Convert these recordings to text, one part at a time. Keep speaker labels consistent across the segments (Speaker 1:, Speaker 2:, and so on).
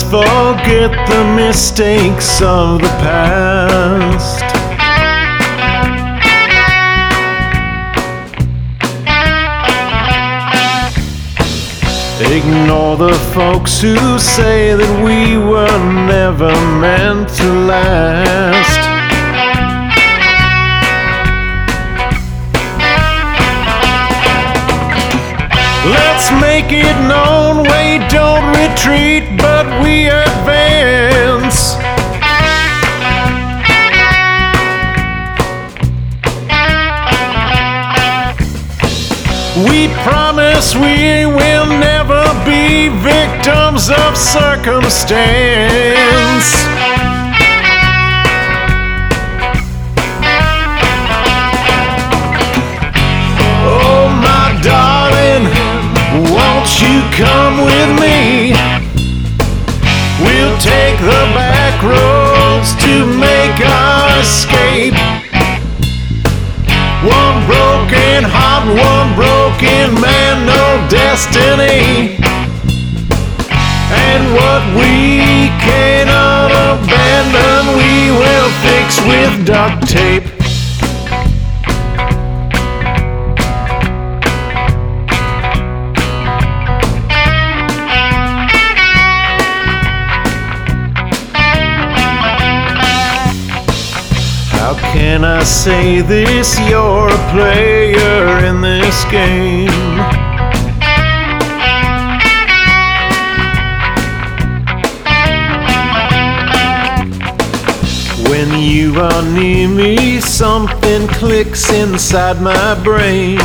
Speaker 1: forget the mistakes of the past. Ignore the folks who say that we were never meant to last. Let's make it known we don't retreat, but we advance. We promise we will never be victims of circumstance. Oh, my darling, won't you come with me? We'll take the back roads to make our escape. One broken heart, one broken man, no destiny. And what we cannot abandon, we will fix with duct tape. How can I say this? You're a player in this game. When you are near me, something clicks inside my brain.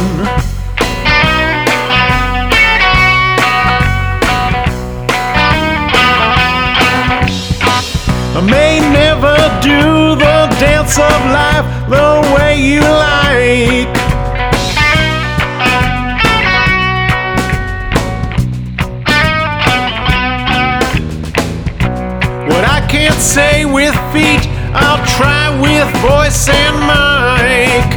Speaker 1: I may never do the dance of life the way you like. What I can't say with feet, I'll try with voice and mic.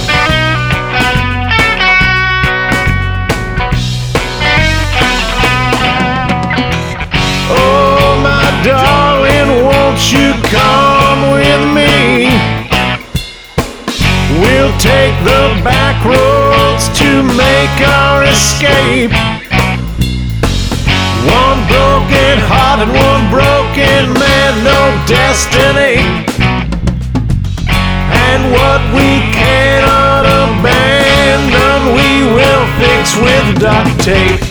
Speaker 1: Oh, my darling, won't you come with me? We'll take the back roads to make our escape. One broken heart and one broken man, no destiny. And what we cannot abandon, we will fix with duct tape.